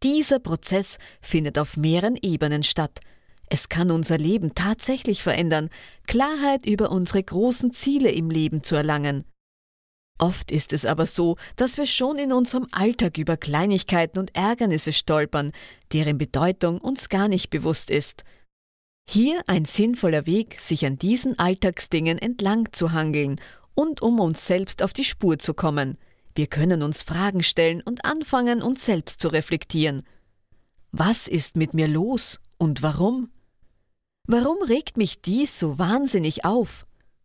Dieser Prozess findet auf mehreren Ebenen statt. Es kann unser Leben tatsächlich verändern, Klarheit über unsere großen Ziele im Leben zu erlangen. Oft ist es aber so, dass wir schon in unserem Alltag über Kleinigkeiten und Ärgernisse stolpern, deren Bedeutung uns gar nicht bewusst ist. Hier ein sinnvoller Weg, sich an diesen Alltagsdingen entlang zu hangeln und um uns selbst auf die Spur zu kommen. Wir können uns Fragen stellen und anfangen, uns selbst zu reflektieren. Was ist mit mir los und warum? Warum regt mich dies so wahnsinnig auf?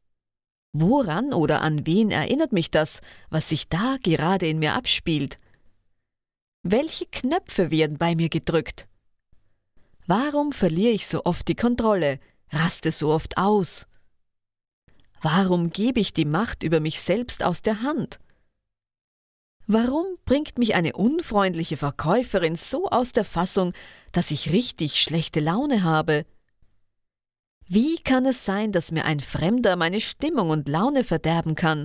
Woran oder an wen erinnert mich das, was sich da gerade in mir abspielt? Welche Knöpfe werden bei mir gedrückt? Warum verliere ich so oft die Kontrolle, raste so oft aus? Warum gebe ich die Macht über mich selbst aus der Hand? Warum bringt mich eine unfreundliche Verkäuferin so aus der Fassung, dass ich richtig schlechte Laune habe? Wie kann es sein, dass mir ein Fremder meine Stimmung und Laune verderben kann?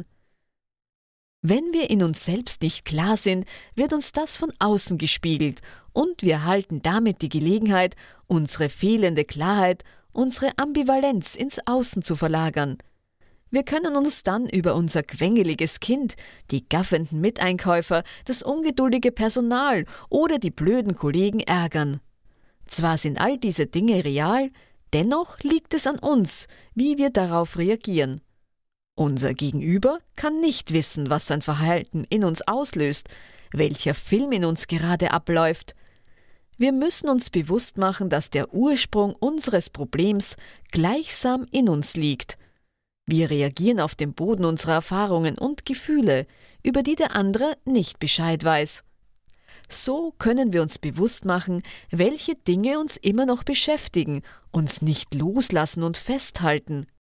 Wenn wir in uns selbst nicht klar sind, wird uns das von außen gespiegelt und wir erhalten damit die Gelegenheit, unsere fehlende Klarheit, unsere Ambivalenz ins Außen zu verlagern. Wir können uns dann über unser quengeliges Kind, die gaffenden Miteinkäufer, das ungeduldige Personal oder die blöden Kollegen ärgern. Zwar sind all diese Dinge real, dennoch liegt es an uns, wie wir darauf reagieren. Unser Gegenüber kann nicht wissen, was sein Verhalten in uns auslöst, welcher Film in uns gerade abläuft. Wir müssen uns bewusst machen, dass der Ursprung unseres Problems gleichsam in uns liegt. Wir reagieren auf dem Boden unserer Erfahrungen und Gefühle, über die der andere nicht Bescheid weiß. So können wir uns bewusst machen, welche Dinge uns immer noch beschäftigen, uns nicht loslassen und festhalten.